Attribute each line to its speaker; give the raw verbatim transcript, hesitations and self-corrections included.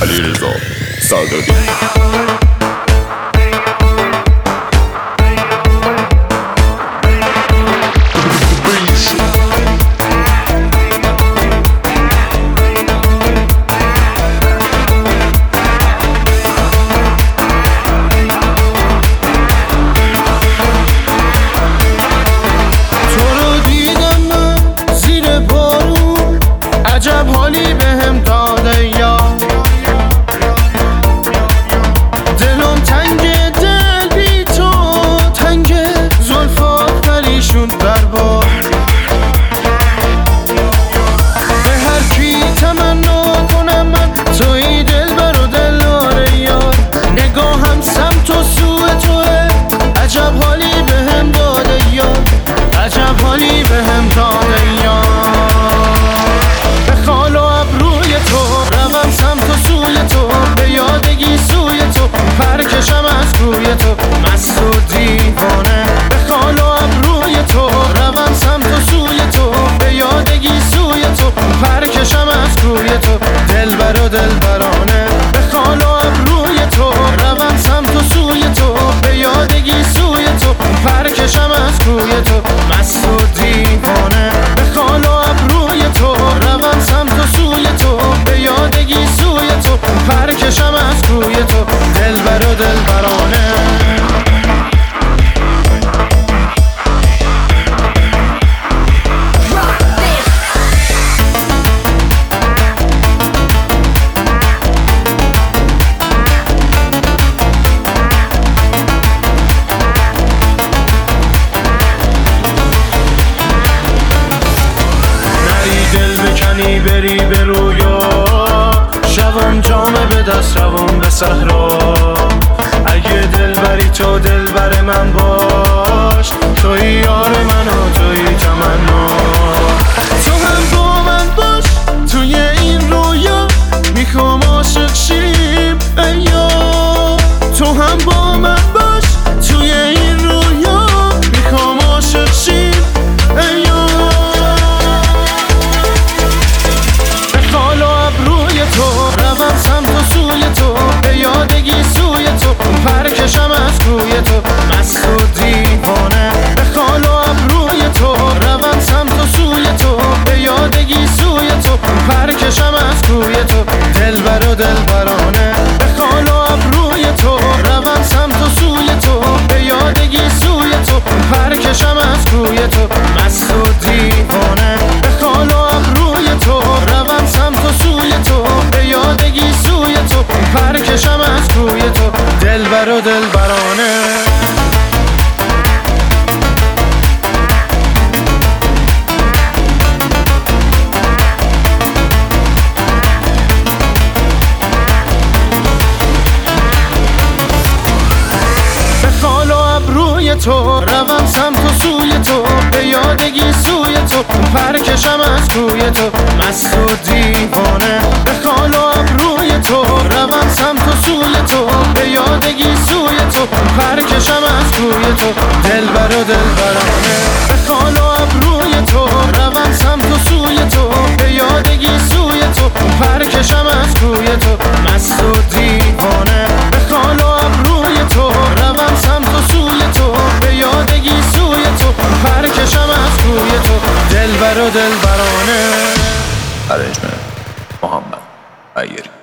Speaker 1: علیرضا صادقی.
Speaker 2: حالی بهم داده یا دلم تنگ، دل بی تو تنگ، زلفات پریشون در بار. به هر کی تمنا کنم من توی دل بر و دلاره یار. نگاهم سمت و سوی توه، عجب حالی بهم داده یا، عجب حالی بهم داده یا. پرکشم از کوی تو مست و دیوانه، به خال و ابروی تو روم سمت و سوی تو، به یادگی سوی تو پرکشم از کوی تو دلبر و دلبرانه. به خال و ابروی تو روم سمت و سوی تو، به یادگی سوی تو پرکشم از کوی تو مست و دیوانه. به خال و ابروی تو روم سمت و سوی تو، به یادگی سوی تو پرکشم از کوی تو دلبر و دلبرانه. نری دل بکنی بری به رویا، شوم جامه به دست روم به صحرا. اگه دل بری تو دل بر من باش، توی یار من و توی تمنا. تو هم با من باش توی این رویا، میخوام عاشق شیم ایا. تو هم با من باش توی این رویا، میخوام عاشق شیم ایا. به خال و ابروی تو روم سمت و سوی تو، به یادگی سوی تو پرکشم از کوی تو مست و دیوانه. به خال و ابروی تو روم سمت و سوی تو، به یادگی سوی تو پرکشم از کوی تو دلبر و دلبرانه. به خال و ابروی تو روم سمت و سوی تو، به یادگی سوی تو پرکشم از کوی تو مست و دیوانه. به خال و ابروی تو روم سمت و سوی تو، به یادگی سوی تو پرکشم از کوی تو دلبر و دلبرانه. تو روم سمت و سوی تو، به یادگی سوی تو پرکشم از کوی تو مست و دیوانه. به خال و ابروی تو روم سمت و سوی تو، به یادگی سوی تو پرکشم از کوی تو دلبر و دلبرانه. به خال و ابروی تو روم سمت و سوی تو، به یادگی سوی تو پرکشم از کوی تو مست و دیوانه. به خال و ابروی تو روم سمت و سوی تو، به یادگی سوی تو پرکشم از کوی تو دلبر و دلبرانه.
Speaker 1: ارنجمنت محمد عیاری.